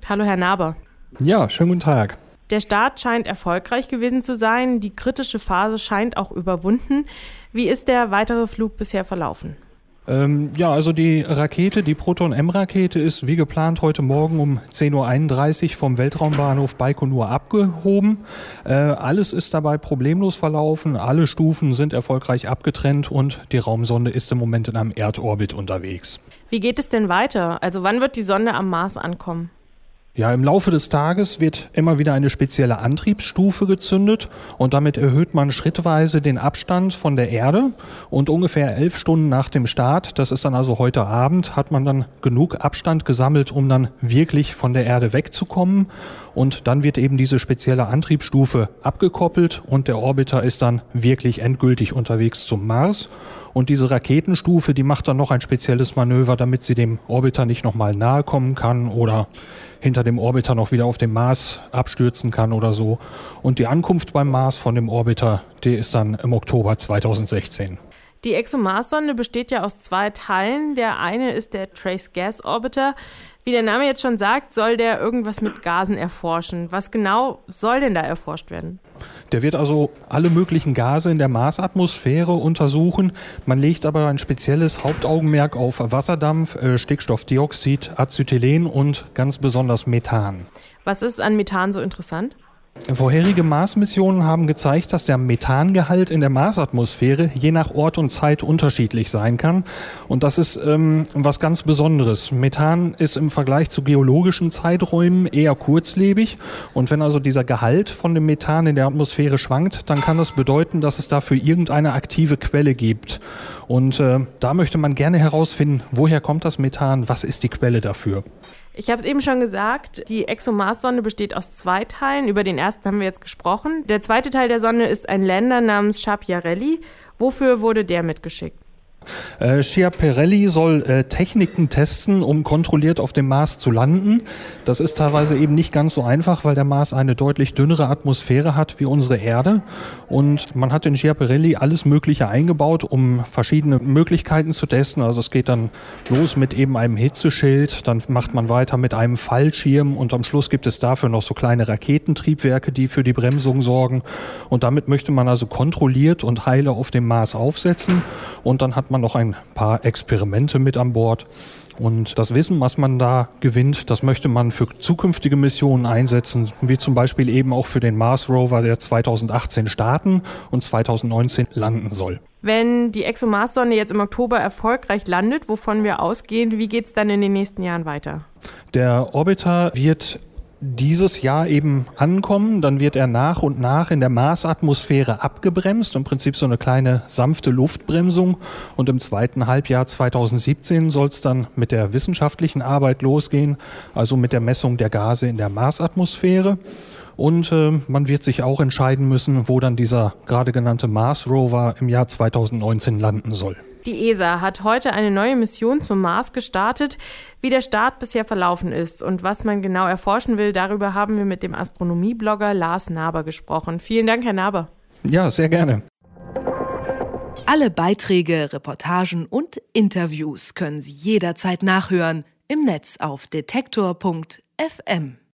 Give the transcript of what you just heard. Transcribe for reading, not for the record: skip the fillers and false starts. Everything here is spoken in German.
Hallo Herr Naber. Ja, schönen guten Tag. Der Start scheint erfolgreich gewesen zu sein. Die kritische Phase scheint auch überwunden. Wie ist der weitere Flug bisher verlaufen? Also die Rakete, die Proton-M-Rakete ist wie geplant heute Morgen um 10.31 Uhr vom Weltraumbahnhof Baikonur abgehoben. Alles ist dabei problemlos verlaufen, alle Stufen sind erfolgreich abgetrennt und die Raumsonde ist im Moment in einem Erdorbit unterwegs. Wie geht es denn weiter? Also wann wird die Sonde am Mars ankommen? Ja, im Laufe des Tages wird immer wieder eine spezielle Antriebsstufe gezündet und damit erhöht man schrittweise den Abstand von der Erde und ungefähr 11 Stunden nach dem Start, das ist dann also heute Abend, hat man dann genug Abstand gesammelt, um dann wirklich von der Erde wegzukommen und dann wird eben diese spezielle Antriebsstufe abgekoppelt und der Orbiter ist dann wirklich endgültig unterwegs zum Mars. Und diese Raketenstufe, die macht dann noch ein spezielles Manöver, damit sie dem Orbiter nicht nochmal nahe kommen kann oder hinter dem Orbiter noch wieder auf dem Mars abstürzen kann oder so. Und die Ankunft beim Mars von dem Orbiter, die ist dann im Oktober 2016. Die ExoMars-Sonde besteht ja aus 2 Teilen. Der eine ist der Trace Gas Orbiter. Wie der Name jetzt schon sagt, soll der irgendwas mit Gasen erforschen. Was genau soll denn da erforscht werden? Der wird also alle möglichen Gase in der Marsatmosphäre untersuchen. Man legt aber ein spezielles Hauptaugenmerk auf Wasserdampf, Stickstoffdioxid, Acetylen und ganz besonders Methan. Was ist an Methan so interessant? Vorherige Mars-Missionen haben gezeigt, dass der Methangehalt in der Marsatmosphäre je nach Ort und Zeit unterschiedlich sein kann. Und das ist was ganz Besonderes. Methan ist im Vergleich zu geologischen Zeiträumen eher kurzlebig. Und wenn also dieser Gehalt von dem Methan in der Atmosphäre schwankt, dann kann das bedeuten, dass es dafür irgendeine aktive Quelle gibt. Und da möchte man gerne herausfinden, woher kommt das Methan, was ist die Quelle dafür? Ich habe es eben schon gesagt, die ExoMars-Sonde besteht aus 2 Teilen. Über den ersten haben wir jetzt gesprochen. Der zweite Teil der Sonde ist ein Lander namens Schiaparelli. Wofür wurde der mitgeschickt? Schiaparelli soll Techniken testen, um kontrolliert auf dem Mars zu landen. Das ist teilweise eben nicht ganz so einfach, weil der Mars eine deutlich dünnere Atmosphäre hat wie unsere Erde. Und man hat in Schiaparelli alles Mögliche eingebaut, um verschiedene Möglichkeiten zu testen. Also es geht dann los mit eben einem Hitzeschild, dann macht man weiter mit einem Fallschirm und am Schluss gibt es dafür noch so kleine Raketentriebwerke, die für die Bremsung sorgen. Und damit möchte man also kontrolliert und heile auf dem Mars aufsetzen. Und dann hat man noch ein paar Experimente mit an Bord. Und das Wissen, was man da gewinnt, das möchte man für zukünftige Missionen einsetzen, wie zum Beispiel eben auch für den Mars Rover, der 2018 starten und 2019 landen soll. Wenn die ExoMars-Sonde jetzt im Oktober erfolgreich landet, wovon wir ausgehen, wie geht es dann in den nächsten Jahren weiter? Der Orbiter wird dieses Jahr eben ankommen, dann wird er nach und nach in der Marsatmosphäre abgebremst, im Prinzip so eine kleine sanfte Luftbremsung und im zweiten Halbjahr 2017 soll es dann mit der wissenschaftlichen Arbeit losgehen, also mit der Messung der Gase in der Marsatmosphäre. Und man wird sich auch entscheiden müssen, wo dann dieser gerade genannte Mars Rover im Jahr 2019 landen soll. Die ESA hat heute eine neue Mission zum Mars gestartet. Wie der Start bisher verlaufen ist und was man genau erforschen will, darüber haben wir mit dem Astronomieblogger Lars Naber gesprochen. Vielen Dank, Herr Naber. Ja, sehr gerne. Alle Beiträge, Reportagen und Interviews können Sie jederzeit nachhören im Netz auf detektor.fm.